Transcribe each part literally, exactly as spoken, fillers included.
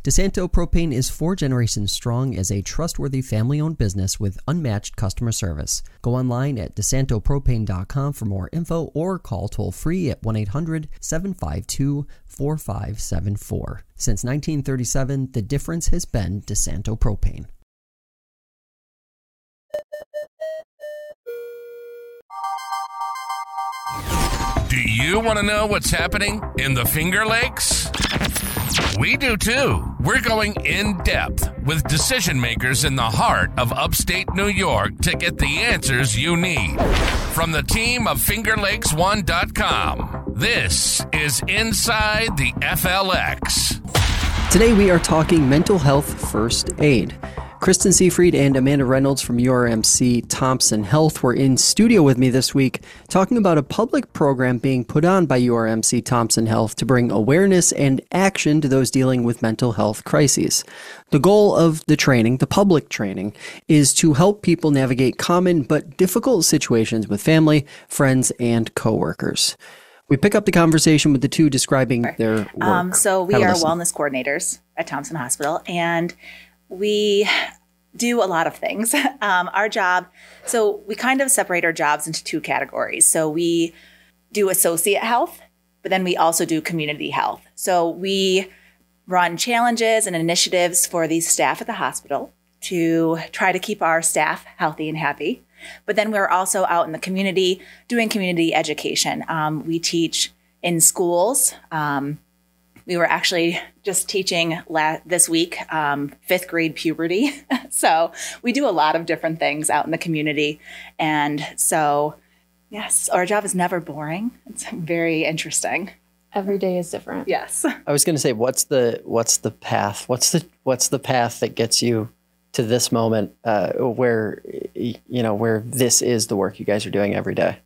DeSanto Propane is four generations strong as a trustworthy family-owned business with unmatched customer service. Go online at desanto propane dot com for more info or call toll-free at one eight hundred seven five two four five seven four. Since nineteen thirty-seven, the difference has been DeSanto Propane. Do you want to know what's happening in the Finger Lakes? We do too. We're going in depth with decision makers in the heart of upstate New York to get the answers you need. From the team of finger lakes one dot com, this is Inside the F L X. Today we are talking mental health first aid. Kristen Seafried and Amanda Reynolds from U R M C Thompson Health were in studio with me this week talking about a public program being put on by U R M C Thompson Health to bring awareness and action to those dealing with mental health crises. The goal of the training, the public training, is to help people navigate common but difficult situations with family, friends, and coworkers. We pick up the conversation with the two describing their work. Um, so we Have a are listen. wellness coordinators at Thompson Hospital, and we do a lot of things. Um, our job, so we kind of separate our jobs into two categories. So we do associate health, but then we also do community health. So we run challenges and initiatives for the staff at the hospital to try to keep our staff healthy and happy. But then we're also out in the community doing community education. Um, we teach in schools. Um, We were actually just teaching la- this week, um, fifth grade puberty. So we do a lot of different things out in the community. And so, yes, our job is never boring. It's very interesting. Every day is different. Yes. I was going to say, what's the what's the path? What's the what's the path that gets you to this moment uh, where you know where this is the work you guys are doing every day?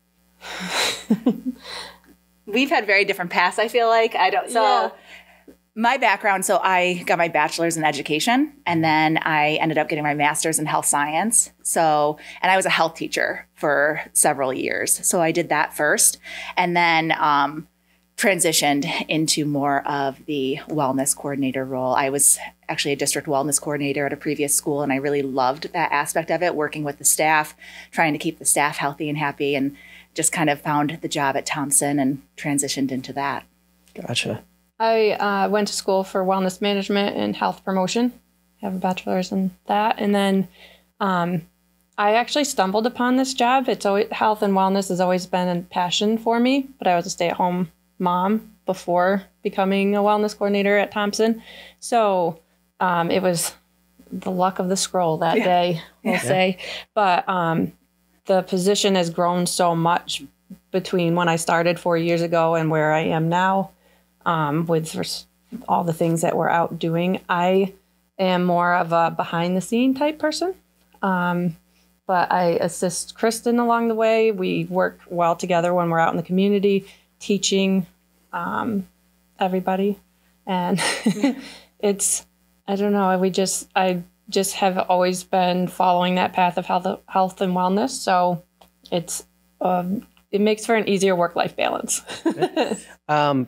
We've had very different paths, I feel like. I don't, so Yeah. my background, so I got my bachelor's in education, and then I ended up getting my master's in health science. So, and I was a health teacher for several years. So I did that first, and then um, transitioned into more of the wellness coordinator role. I was actually a district wellness coordinator at a previous school, and I really loved that aspect of it, working with the staff, trying to keep the staff healthy and happy, and just kind of found the job at Thompson and transitioned into that. Gotcha. I uh, went to school for wellness management and health promotion. I have a bachelor's in that. And then um, I actually stumbled upon this job. It's always, health and wellness has always been a passion for me, but I was a stay-at-home mom before becoming a wellness coordinator at Thompson. So um, it was the luck of the scroll that Yeah. day, we'll Yeah. say. But um, the position has grown so much between when I started four years ago and where I am now. Um, with res- all the things that we're out doing. I am more of a behind the scene type person, um, but I assist Kristen along the way. We work well together when we're out in the community, teaching um, everybody. And it's, I don't know, we just, I just have always been following that path of health, health and wellness. So it's, um, it makes for an easier work-life balance. Um,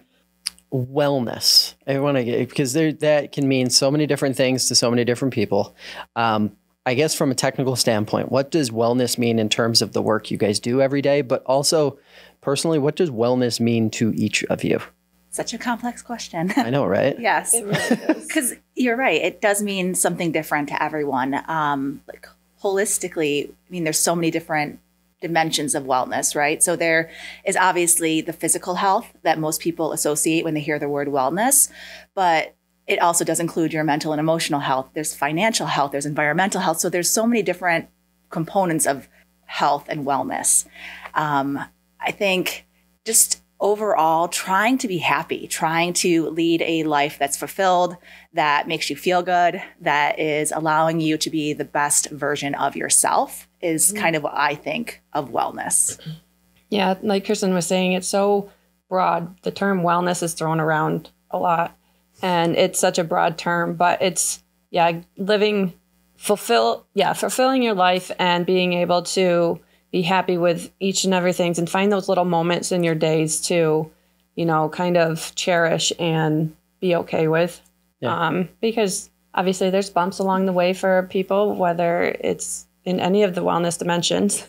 wellness. I want to get, because there that can mean so many different things to so many different people. Um, I guess from a technical standpoint, what does wellness mean in terms of the work you guys do every day? But also, personally, what does wellness mean to each of you? Such a complex question. I know, right? Yes. Because you're right. It does mean something different to everyone. Um, like holistically, I mean, there's so many different dimensions of wellness, right? So there is obviously the physical health that most people associate when they hear the word wellness, but it also does include your mental and emotional health. There's financial health, there's environmental health. So there's so many different components of health and wellness. Um, I think just overall trying to be happy, trying to lead a life that's fulfilled, that makes you feel good, that is allowing you to be the best version of yourself is kind of what I think of wellness. Yeah, like Kristen was saying, it's so broad. The term wellness is thrown around a lot, and it's such a broad term, but it's, yeah, living, fulfill, yeah, fulfilling your life and being able to be happy with each and everything and find those little moments in your days to, you know, kind of cherish and be okay with. Yeah. Um, because obviously there's bumps along the way for people, whether it's in any of the wellness dimensions.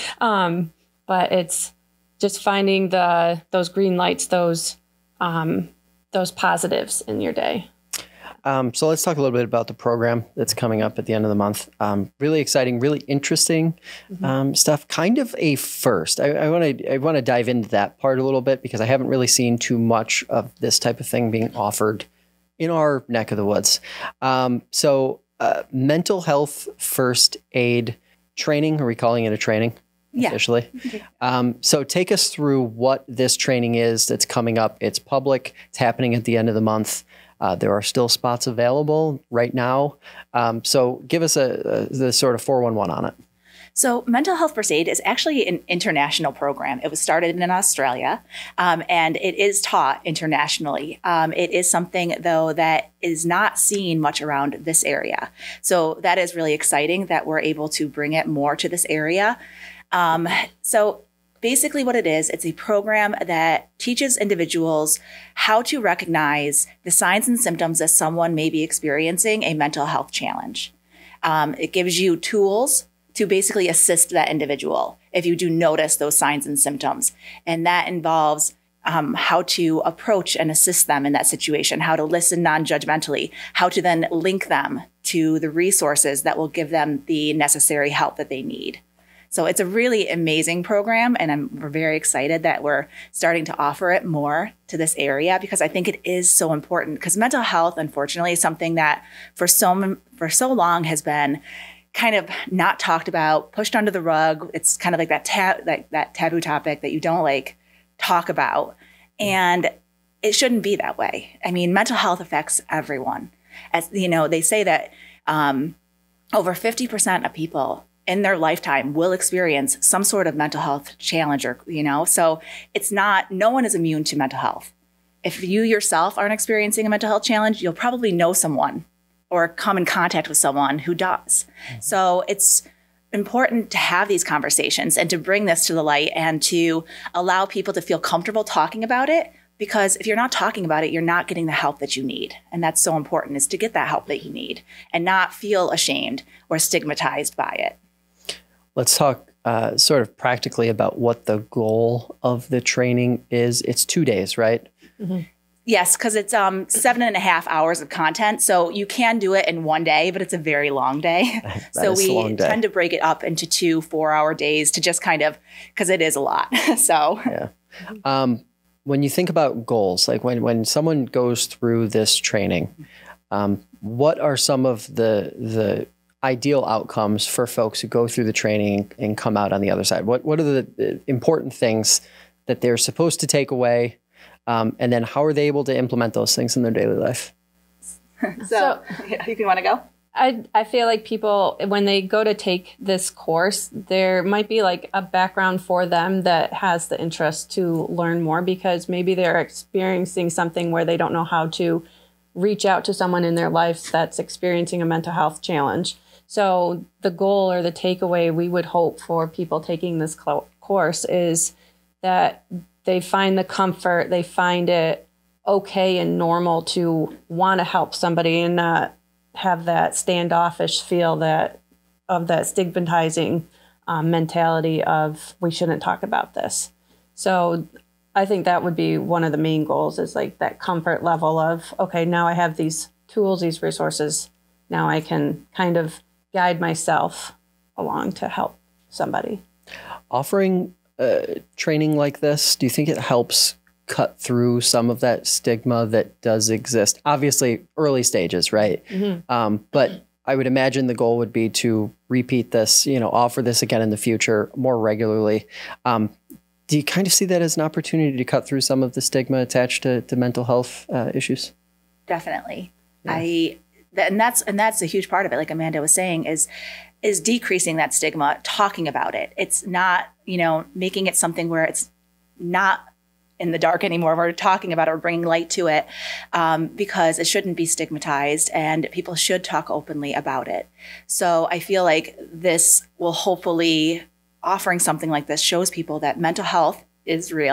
um, but it's just finding the those green lights, those um, those positives in your day. Um, so let's talk a little bit about the program that's coming up at the end of the month. Um, really exciting, really interesting mm-hmm. um, stuff. Kind of a first. I want to I want to dive into that part a little bit because I haven't really seen too much of this type of thing being offered in our neck of the woods. Um, so uh, mental health first aid training. Are we calling it a training? Yeah. Officially. Um, so take us through what this training is that's coming up. It's public. It's happening at the end of the month. Uh, there are still spots available right now. Um, so give us a, a the sort of four one one on it. So Mental Health First Aid is actually an international program. It was started in Australia, um, and it is taught internationally. Um, it is something, though, that is not seen much around this area. So that is really exciting that we're able to bring it more to this area. Um, so basically what it is, it's a program that teaches individuals how to recognize the signs and symptoms that someone may be experiencing a mental health challenge. Um, it gives you tools to basically assist that individual if you do notice those signs and symptoms. And that involves um, how to approach and assist them in that situation, how to listen non-judgmentally, how to then link them to the resources that will give them the necessary help that they need. So it's a really amazing program, and I'm, we're very excited that we're starting to offer it more to this area because I think it is so important. Because mental health, unfortunately, is something that for so for so long has been kind of not talked about, pushed under the rug. It's kind of like that tab like that taboo topic that you don't like talk about, and it shouldn't be that way. I mean, mental health affects everyone. As you know, they say that um, over fifty percent of people in their lifetime will experience some sort of mental health challenge, or, you know, so it's not, no one is immune to mental health. If you yourself aren't experiencing a mental health challenge, you'll probably know someone or come in contact with someone who does. Mm-hmm. So it's important to have these conversations and to bring this to the light and to allow people to feel comfortable talking about it. Because if you're not talking about it, you're not getting the help that you need. And that's so important, is to get that help that you need and not feel ashamed or stigmatized by it. Let's talk uh, sort of practically about what the goal of the training is. It's two days, right? Mm-hmm. Yes, because it's um, seven and a half hours of content. So you can do it in one day, but it's a very long day. So we long day. tend to break it up into two four-hour days to just kind of, because it is a lot. So yeah. Um, when you think about goals, like when, when someone goes through this training, um, what are some of the the ideal outcomes for folks who go through the training and come out on the other side? What what are the, the important things that they're supposed to take away? Um, and then how are they able to implement those things in their daily life? so, so yeah, if you want to go? I, I feel like people, when they go to take this course, there might be like a background for them that has the interest to learn more, because maybe they're experiencing something where they don't know how to reach out to someone in their life that's experiencing a mental health challenge. So the goal or the takeaway we would hope for people taking this cl- course is that they find the comfort, they find it okay and normal to want to help somebody and not have that standoffish feel that of that stigmatizing um, mentality of we shouldn't talk about this. So I think that would be one of the main goals, is like that comfort level of, okay, now I have these tools, these resources. Now I can kind of guide myself along to help somebody. Offering uh, training like this, do you think it helps cut through some of that stigma that does exist? Obviously, early stages, right? Mm-hmm. Um, but I would imagine the goal would be to repeat this, you know, offer this again in the future more regularly. Um, do you kind of see that as an opportunity to cut through some of the stigma attached to, to mental health uh, issues? Definitely. Yeah. I and that's and that's a huge part of it. Like Amanda was saying, is is decreasing that stigma, talking about it. It's not, you know, making it something where it's not in the dark anymore. We're talking about it, we're bringing light to it, um, because it shouldn't be stigmatized and people should talk openly about it. So I feel like this will hopefully, offering something like this shows people that mental health is real.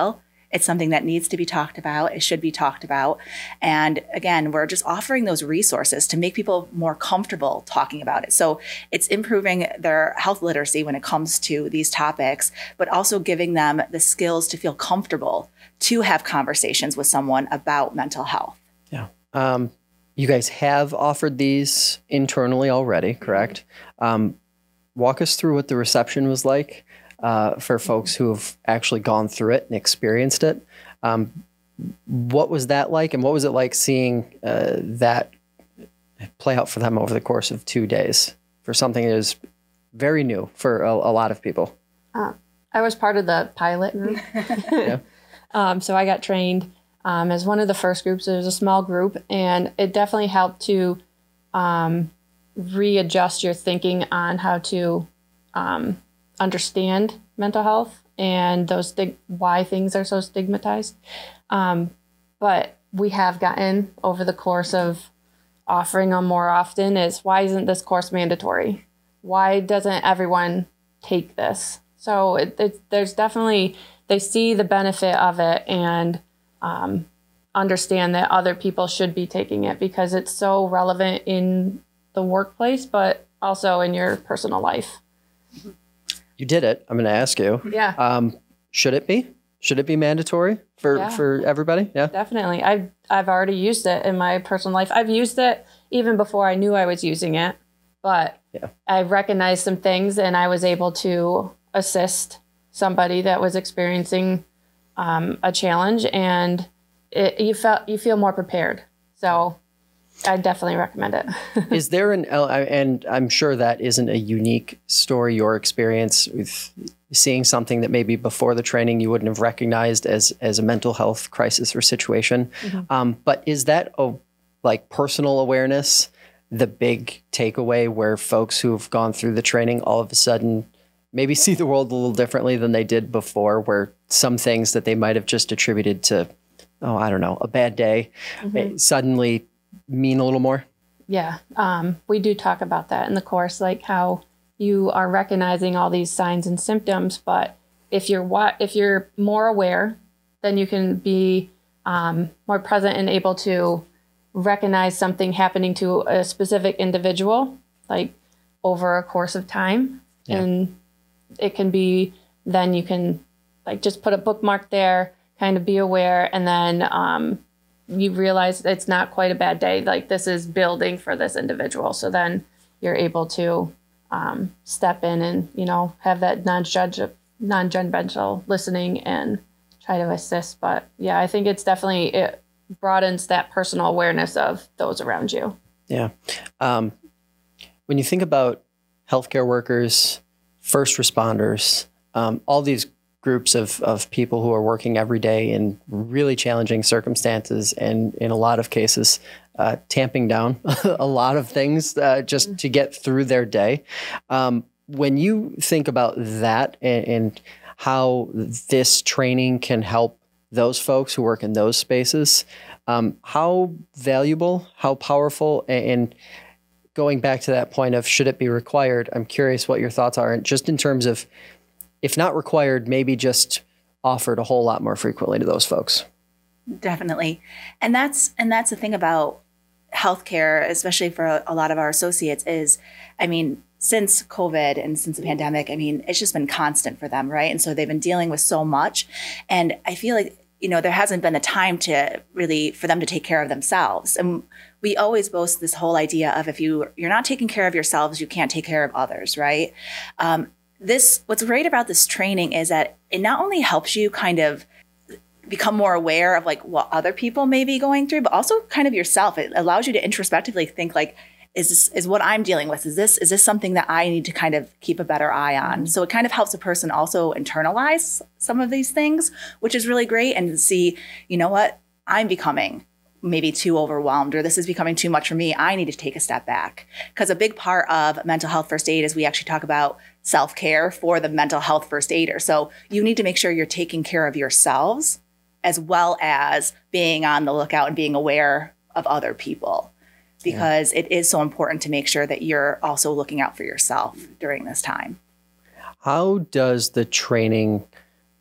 It's something that needs to be talked about. It should be talked about. And again, we're just offering those resources to make people more comfortable talking about it. So it's improving their health literacy when it comes to these topics, but also giving them the skills to feel comfortable to have conversations with someone about mental health. Yeah. Um, you guys have offered these internally already, correct? Um, walk us through what the reception was like uh, for folks who have actually gone through it and experienced it. Um, what was that like, and what was it like seeing uh, that play out for them over the course of two days for something that is very new for a, a lot of people? Uh, I was part of the pilot group. Yeah. Um, so I got trained um, as one of the first groups. It was a small group, and it definitely helped to um, readjust your thinking on how to um, understand mental health and those stig- why things are so stigmatized. Um, but we have gotten over the course of offering them more often is, why isn't this course mandatory? Why doesn't everyone take this? So it, it, there's definitely, they see the benefit of it and um, understand that other people should be taking it because it's so relevant in the workplace, but also in your personal life. You did it. I'm going to ask you. Yeah. Um, should it be? Should it be mandatory for, Yeah. for everybody? Yeah. Definitely. I've, I've already used it in my personal life. I've used it even before I knew I was using it, but Yeah. I recognized some things and I was able to assist somebody that was experiencing um, a challenge, and it, you felt you feel more prepared. So I definitely recommend it. Is there an, and I'm sure that isn't a unique story, your experience with seeing something that maybe before the training you wouldn't have recognized as, as a mental health crisis or situation. Mm-hmm. Um, but is that a like personal awareness, the big takeaway where folks who've gone through the training all of a sudden maybe see the world a little differently than they did before, where some things that they might have just attributed to, oh, I don't know, a bad day, mm-hmm. suddenly mean a little more? Yeah. Um, we do talk about that in the course, like how you are recognizing all these signs and symptoms, but if you're what, if you're more aware, then you can be um, more present and able to recognize something happening to a specific individual, like over a course of time. Yeah. And it can be, then you can like just put a bookmark there, kind of be aware, and then um, you realize it's not quite a bad day. Like this is building for this individual. So then you're able to um, step in and, you know, have that non-judge, non-judgmental listening and try to assist. But yeah, I think it's definitely, it broadens that personal awareness of those around you. Yeah. Um, when you think about healthcare workers, first responders, um, all these groups of, of people who are working every day in really challenging circumstances and in a lot of cases, uh, tamping down a lot of things uh, just mm-hmm. to get through their day. Um, when you think about that and, and how this training can help those folks who work in those spaces, um, how valuable, how powerful, and, and going back to that point of should it be required, I'm curious what your thoughts are, just in terms of, if not required, maybe just offered a whole lot more frequently to those folks. Definitely. And that's and that's the thing about healthcare, especially for a, a lot of our associates, is, I mean, since COVID and since the pandemic, I mean, it's just been constant for them, right? And so they've been dealing with so much. And I feel like, you know, there hasn't been a time to really, for them to take care of themselves. And we always boast this whole idea of if you, you're not taking care of yourselves, you can't take care of others, right? Um, this, what's great about this training is that it not only helps you kind of become more aware of like what other people may be going through, but also kind of yourself. It allows you to introspectively think like, is this, is what I'm dealing with? Is this, is this something that I need to kind of keep a better eye on? So it kind of helps a person also internalize some of these things, which is really great, and see, you know what, I'm becoming maybe too overwhelmed, or this is becoming too much for me. I need to take a step back. Because a big part of mental health first aid is we actually talk about self-care for the mental health first aider. So you need to make sure you're taking care of yourselves as well as being on the lookout and being aware of other people, because yeah. it is so important to make sure that you're also looking out for yourself during this time. How does the training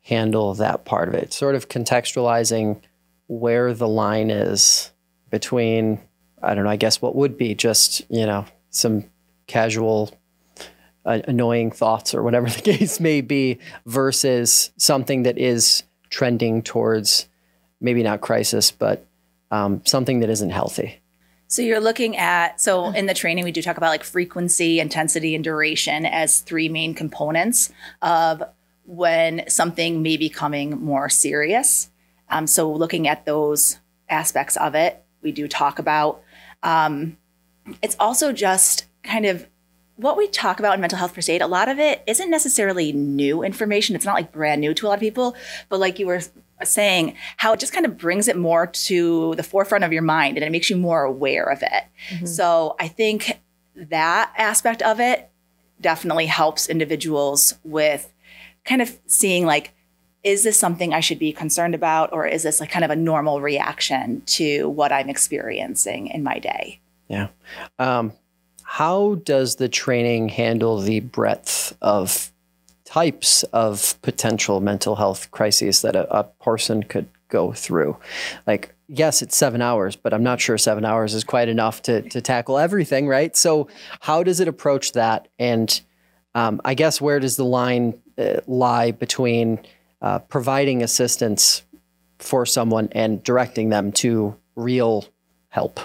handle that part of it? Sort of contextualizing where the line is between, I don't know, I guess what would be just, you know, some casual uh, annoying thoughts or whatever the case may be versus something that is trending towards maybe not crisis, but um, something that isn't healthy. So you're looking at, so in the training, we do talk about like frequency, intensity, and duration as three main components of when something may be becoming more serious. Um, so looking at those aspects of it, we do talk about. Um, it's also just kind of what we talk about in mental health first aid. A lot of it isn't necessarily new information. It's not like brand new to a lot of people, but like you were saying, how it just kind of brings it more to the forefront of your mind and it makes you more aware of it. Mm-hmm. So I think that aspect of it definitely helps individuals with kind of seeing like, is this something I should be concerned about, or is this like kind of a normal reaction to what I'm experiencing in my day? Yeah. Um, how does the training handle the breadth of types of potential mental health crises that a, a person could go through? Like, yes, it's seven hours, but I'm not sure seven hours is quite enough to to tackle everything, right? So how does it approach that? And um, I guess where does the line uh, lie between uh, providing assistance for someone and directing them to real help?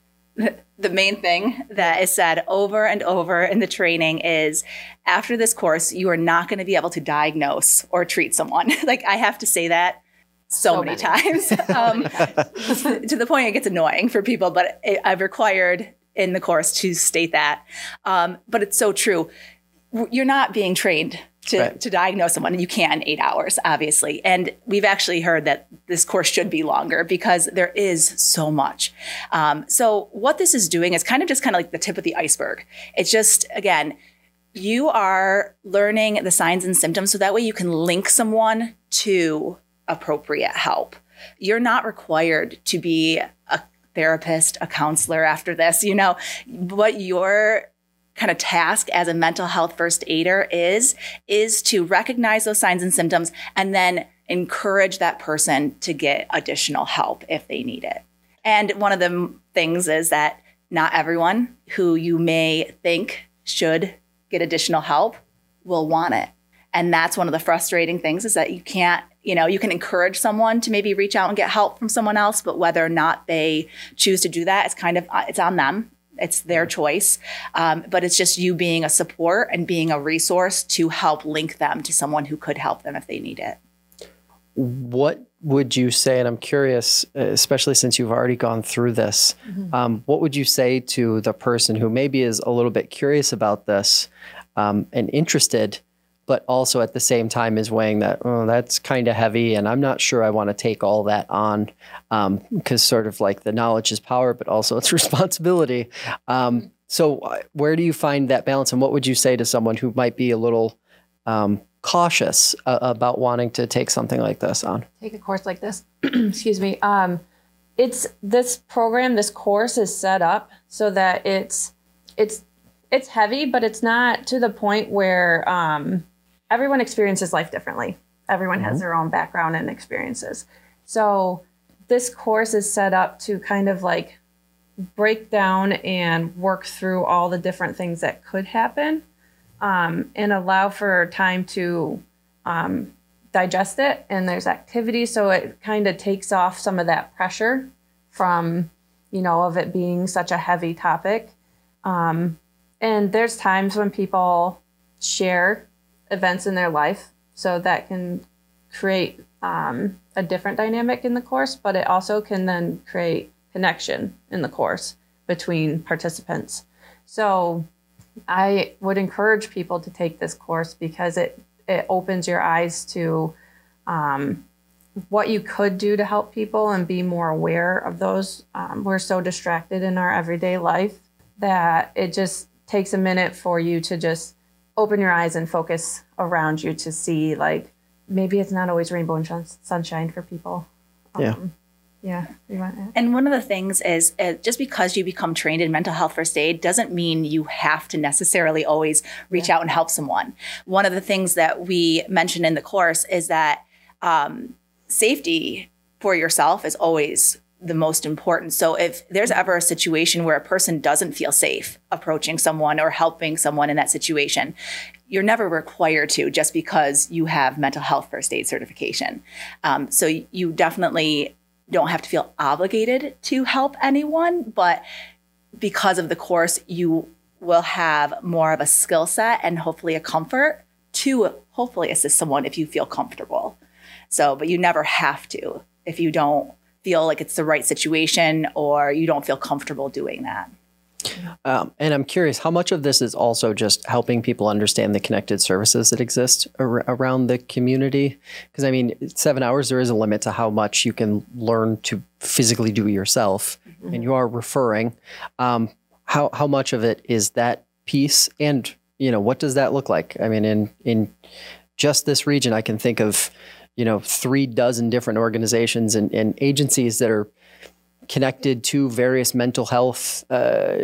The main thing that is said over and over in the training is, after this course, you are not going to be able to diagnose or treat someone. Like, I have to say that so, so many, many times um, to the point it gets annoying for people, but it, I've required in the course to state that. Um, but it's so true. You're not being trained to, right. to diagnose someone, and you can in eight hours, obviously. And we've actually heard that this course should be longer because there is so much. Um, so what this is doing is kind of just kind of like the tip of the iceberg. It's just, again, you are learning the signs and symptoms so that way you can link someone to appropriate help. You're not required to be a therapist, a counselor after this. You know, what your kind of task as a mental health first aider is, is to recognize those signs and symptoms and then encourage that person to get additional help if they need it. And one of the things is that not everyone who you may think should get additional help will want it. And that's one of the frustrating things, is that you can't, you know, you can encourage someone to maybe reach out and get help from someone else, but whether or not they choose to do that, it's kind of, it's on them. It's their choice. Um, but it's just you being a support and being a resource to help link them to someone who could help them if they need it. What would you say, and I'm curious, especially since you've already gone through this, mm-hmm. um, what would you say to the person who maybe is a little bit curious about this um, and interested, but also at the same time is weighing that, oh, that's kind of heavy and I'm not sure I want to take all that on, um, because sort of like the knowledge is power, but also it's responsibility. Um, so where do you find that balance, and what would you say to someone who might be a little um, cautious uh, about wanting to take something like this on? Take a course like this. Excuse me. Um, it's this program, this course is set up so that it's, it's, it's heavy, but it's not to the point where, um, everyone experiences life differently. Everyone mm-hmm. has their own background and experiences. So this course is set up to kind of like break down and work through all the different things that could happen, um, and allow for time to um, digest it. And there's activities, so it kind of takes off some of that pressure from, you know, of it being such a heavy topic. Um, and there's times when people share events in their life, so that can create um, a different dynamic in the course, but it also can then create connection in the course between participants. So I would encourage people to take this course because it, it opens your eyes to um, what you could do to help people and be more aware of those. Um, we're so distracted in our everyday life that it just takes a minute for you to just open your eyes and focus around you to see, like, maybe it's not always rainbow and sunshine for people. Um, yeah. Yeah. You want to and one of the things is uh, just because you become trained in mental health first aid doesn't mean you have to necessarily always reach yeah. out and help someone. One of the things that we mentioned in the course is that um, safety for yourself is always the most important. So if there's ever a situation where a person doesn't feel safe approaching someone or helping someone in that situation, you're never required to just because you have mental health first aid certification. Um, so you definitely don't have to feel obligated to help anyone, but because of the course, you will have more of a skill set and hopefully a comfort to hopefully assist someone if you feel comfortable. So, but you never have to if you don't feel like it's the right situation or you don't feel comfortable doing that. Um, and I'm curious, how much of this is also just helping people understand the connected services that exist ar- around the community? Because I mean, seven hours, there is a limit to how much you can learn to physically do yourself, mm-hmm. and you are referring. Um, how how much of it is that piece, and you know, what does that look like? I mean, in in just this region, I can think of, you know, three dozen different organizations and, and agencies that are connected to various mental health uh,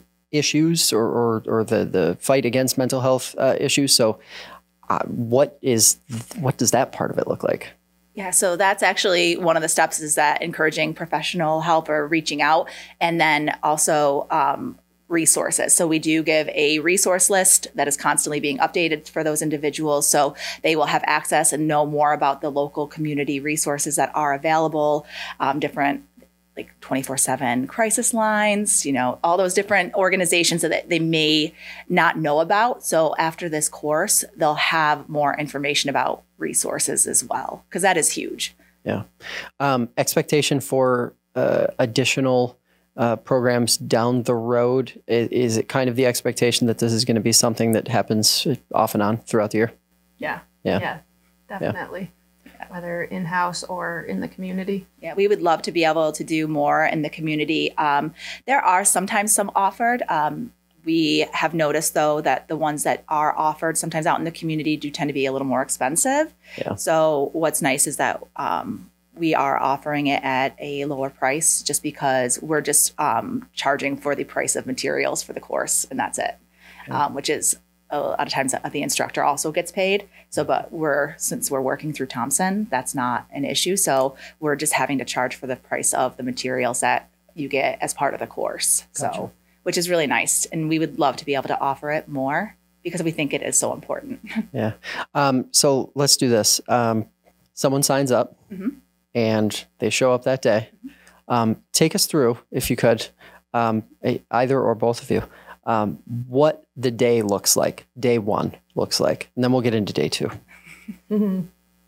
issues or, or, or the, the fight against mental health uh, issues. So uh, what is, what does that part of it look like? Yeah, so that's actually one of the steps, is that encouraging professional help or reaching out, and then also um, resources. So we do give a resource list that is constantly being updated for those individuals. So they will have access and know more about the local community resources that are available, um, different like twenty-four seven crisis lines, you know, all those different organizations that they may not know about. So after this course, they'll have more information about resources as well, because that is huge. Yeah. Um, expectation for uh, additional uh, programs down the road. Is, is it kind of the expectation that this is going to be something that happens off and on throughout the year? Yeah. Yeah. Yeah, definitely. Yeah. Whether in-house or in the community. Yeah, we would love to be able to do more in the community. Um, there are sometimes some offered. Um, we have noticed, though, that the ones that are offered sometimes out in the community do tend to be a little more expensive. Yeah. So what's nice is that um, we are offering it at a lower price just because we're just um, charging for the price of materials for the course, and that's it, yeah. um, which is a lot of times the instructor also gets paid. So, but we're, since we're working through Thompson, that's not an issue. So we're just having to charge for the price of the materials that you get as part of the course. Gotcha. So, which is really nice. And we would love to be able to offer it more because we think it is so important. Yeah. Um, so let's do this. Um, someone signs up mm-hmm. and they show up that day. Mm-hmm. Um, take us through, if you could, um, either or both of you, Um, what the day looks like, day one looks like, and then we'll get into day two. Mm-hmm.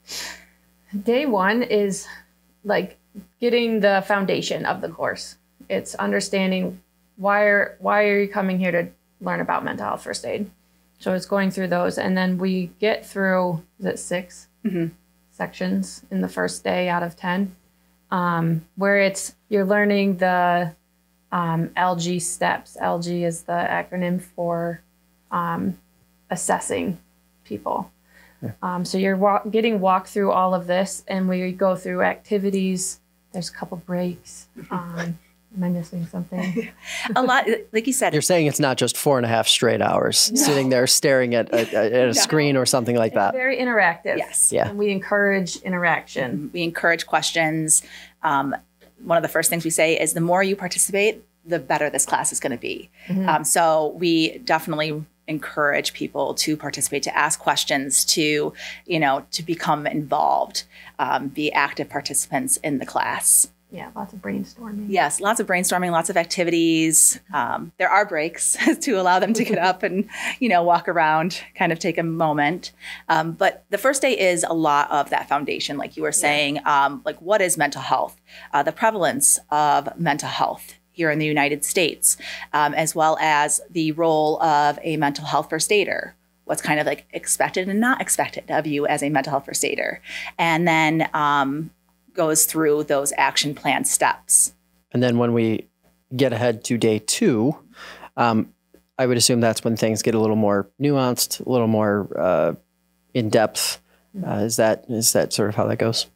Day one is like getting the foundation of the course. It's understanding why are why are you coming here to learn about mental health first aid. So it's going through those, and then we get through, is it six mm-hmm. sections in the first day out of ten, um, where it's you're learning the Um, L G steps. L G is the acronym for um, assessing people. Yeah. Um, so you're wa- getting walked through all of this, and we go through activities. There's a couple breaks. Um, am I missing something? A lot, like you said. You're saying it's not just four and a half straight hours no. sitting there staring at a, at a no. screen or something like it's that. Very interactive. Yes. Yeah. And we encourage interaction. We encourage questions. Um, One of the first things we say is the more you participate, the better this class is going to be. Mm-hmm. Um, so we definitely encourage people to participate, to ask questions, to, you know, to become involved, um, be active participants in the class. Yeah, lots of brainstorming. Yes, lots of brainstorming, lots of activities. Um, there are breaks to allow them to get up and, you know, walk around, kind of take a moment. Um, but the first day is a lot of that foundation, like you were saying, yeah. um, like what is mental health, uh, the prevalence of mental health here in the United States, um, as well as the role of a mental health first aider. What's kind of like expected and not expected of you as a mental health first aider. And then um, goes through those action plan steps. And then when we get ahead to day two, um, I would assume that's when things get a little more nuanced, a little more uh, in depth. Uh, is that is that sort of how that goes?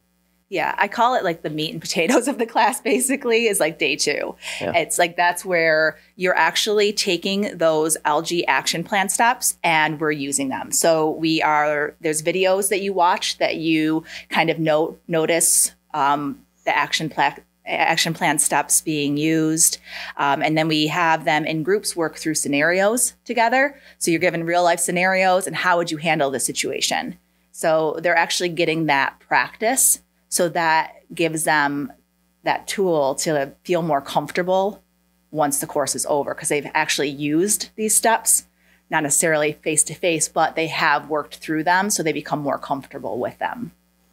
Yeah, I call it like the meat and potatoes of the class, basically, is like day two. Yeah. It's like that's where you're actually taking those L G action plan steps and we're using them. So we are, there's videos that you watch that you kind of note, notice um, the action plan. action plan steps being used. Um, and then we have them in groups work through scenarios together. So you're given real life scenarios and how would you handle the situation? So they're actually getting that practice. So that gives them that tool to feel more comfortable once the course is over, because they've actually used these steps, not necessarily face to face, but they have worked through them. So they become more comfortable with them.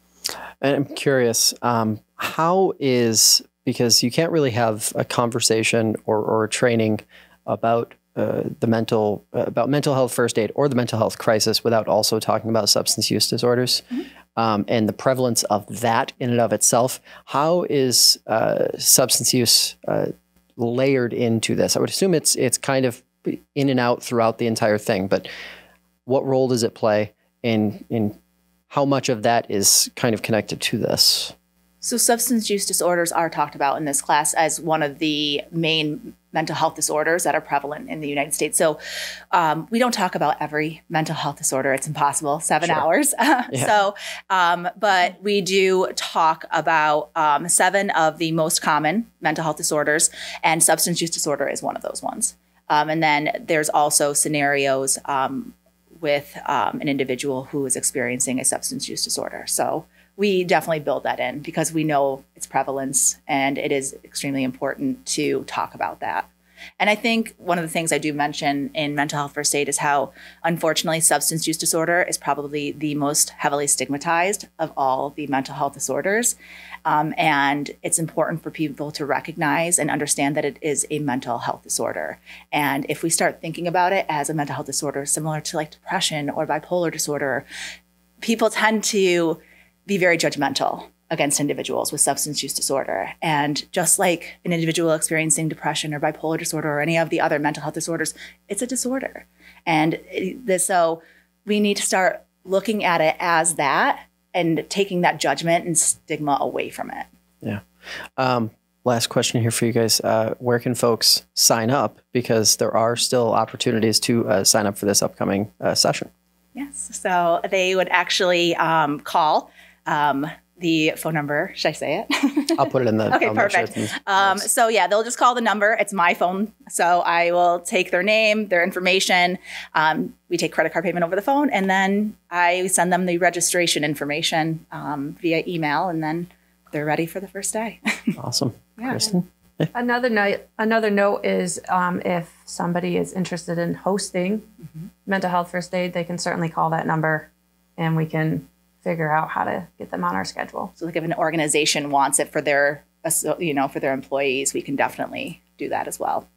And I'm curious, um, how is, because you can't really have a conversation or, or a training about uh, the mental, uh, about mental health first aid or the mental health crisis without also talking about substance use disorders mm-hmm. um, and the prevalence of that in and of itself. How is uh, substance use uh, layered into this? I would assume it's it's kind of in and out throughout the entire thing, but what role does it play in in how much of that is kind of connected to this? So substance use disorders are talked about in this class as one of the main mental health disorders that are prevalent in the United States. So um, we don't talk about every mental health disorder. It's impossible, seven Sure. hours. Yeah. So, um, but we do talk about um, seven of the most common mental health disorders, and substance use disorder is one of those ones. Um, and then there's also scenarios um, with um, an individual who is experiencing a substance use disorder. So we definitely build that in because we know its prevalence and it is extremely important to talk about that. And I think one of the things I do mention in mental health first aid is how, unfortunately, substance use disorder is probably the most heavily stigmatized of all the mental health disorders. Um, and it's important for people to recognize and understand that it is a mental health disorder. And if we start thinking about it as a mental health disorder, similar to like depression or bipolar disorder, people tend to be very judgmental against individuals with substance use disorder. And just like an individual experiencing depression or bipolar disorder or any of the other mental health disorders, it's a disorder. And it, so we need to start looking at it as that and taking that judgment and stigma away from it. Yeah. Um, last question here for you guys. Uh, where can folks sign up? Because there are still opportunities to uh, sign up for this upcoming uh, session. Yes. So they would actually um, call um, the phone number. Should I say it? I'll put it in the. Okay, I'll make sure perfect. it's in- Um, so yeah, they'll just call the number. It's my phone. So I will take their name, their information. Um, we take credit card payment over the phone, and then I send them the registration information um, via email, and then they're ready for the first day. Awesome. Yeah. Kristen? Another note, another note is um, if somebody is interested in hosting mm-hmm. mental health first aid, they can certainly call that number, and we can figure out how to get them on our schedule. So like if an organization wants it for their, you know, for their employees, we can definitely do that as well.